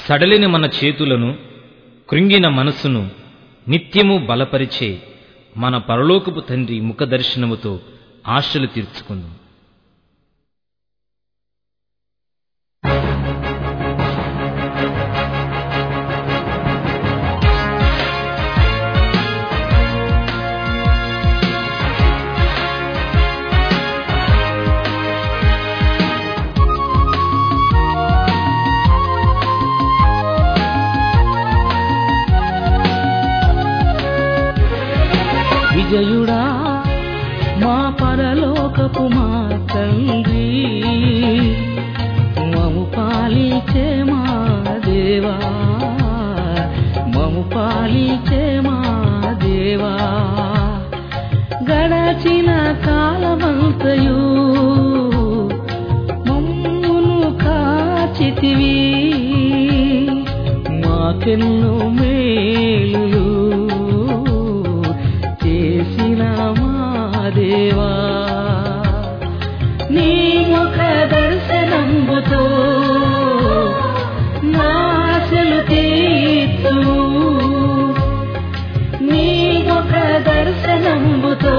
సడలిన మన చేతులను, కృంగిన మనస్సును నిత్యము బలపరిచే మన పరలోకపు తండ్రి ముఖదర్శనముతో ఆశలు తీర్చుకుందాం. విజయుడా మా పరలోకపు మా తండ్రి, మము పాలించే మా దేవా, మము పాలించే మా దేవా. గడచిన కాలమంతయు మమ్మును కాచితివి, మాకెన్నో మేలులు చేసిన మా దేవా. నీ ముఖ దర్శనంబుతో నాశలు తీర్చు, నీ ముఖ దర్శనంబుతో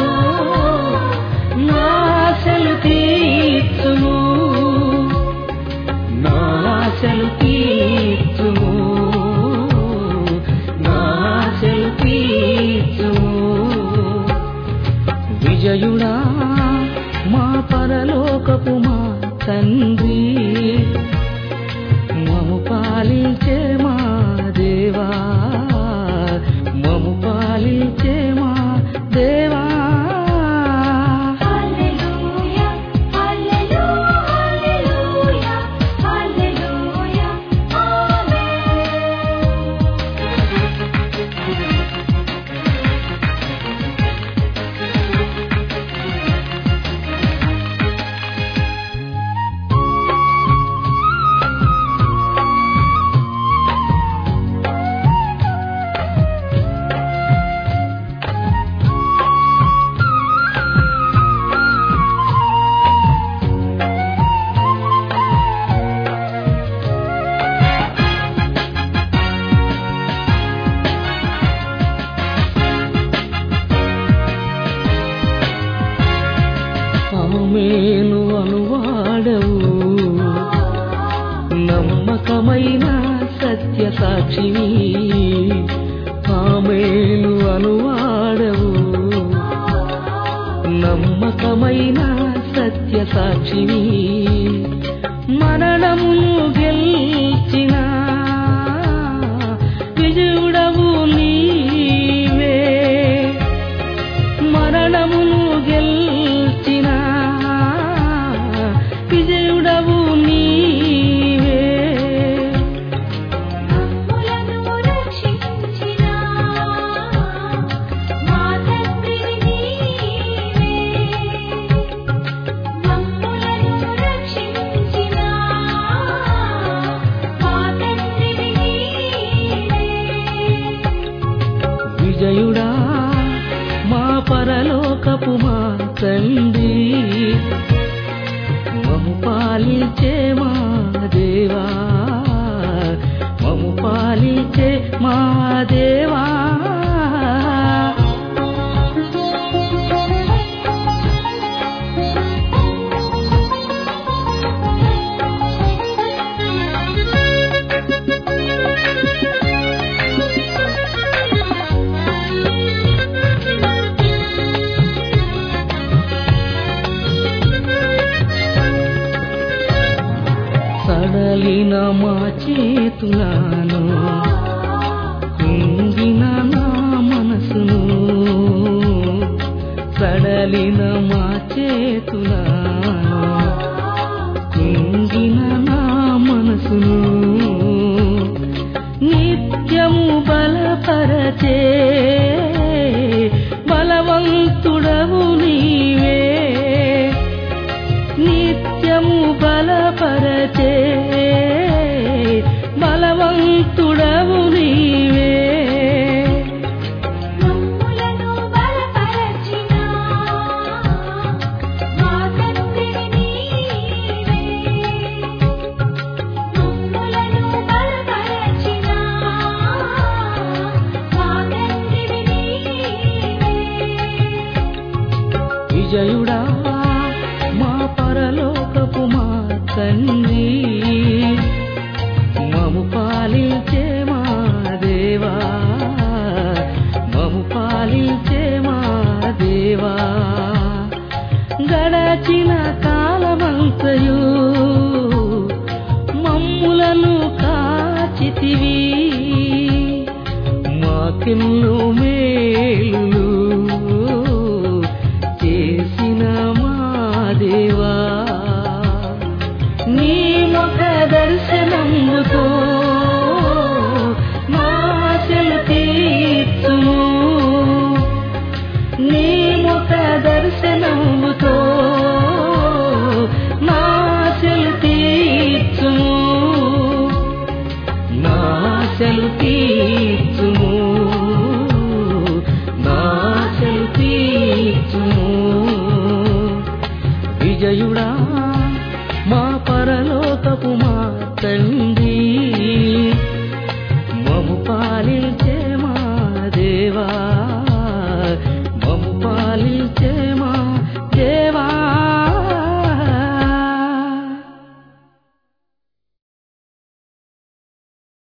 నాశలు తీర్చుము, నాశలు తీర్చుము, నాశలు తీర్చుము. విజయుడా మా పరలోకపు మా తండ్రి, మము పాలించే మా దేవా, మము పాలించే మా దేవా. ఆమేను అనువాడవు, నమ్మకమైన సత్య సాక్షివి. ఆమేను అనువాడవు, నమ్మకమైన సత్య సాక్షివి. మరణమును గెలిచిన విజయుడవు నీవే, మరణమును గెలిచిన విజయుడవు నీవే. మమ్ములను రక్షించిన మా తండ్రి నీవే, మమ్ములను రక్షించిన మా తండ్రి నీవే. విజయుడా మా పరలోకపు మా తండ్రి, మము పాలించే మా దేవా, మము పాలించే మా దేవా. సడలిన మా చేతులను, కుంగిన నా మనసును, సడలిన మా చేతులను, కుంగిన నా మనసును నిత్యము బలపరచే బలవంతుడవు నీవే, నిత్యము బలపరచే బలవంతుడవు నీవే. మమ్ములను బలపరచిన మా తండ్రి విజయుడా మా పరలోకపు మా తండ్రి మము పాలించే మా దేవా మము పాలించే మా దేవా గడచిన కాలమంతయు మమ్ములను కాచితివి మాకెన్నో మేలులు చేసిన మా దేవా నీ ముఖ దర్శనముతో మా ఆశలు తీర్చుము నీ ముఖ దర్శనముతో మా ఆశలు తీర్చుము నా ఆశలు తీర్చుము నా ఆశలు తీర్చుము విజయుడా మా పరలోకపు మా తండ్రి మము పాలించే మా దేవా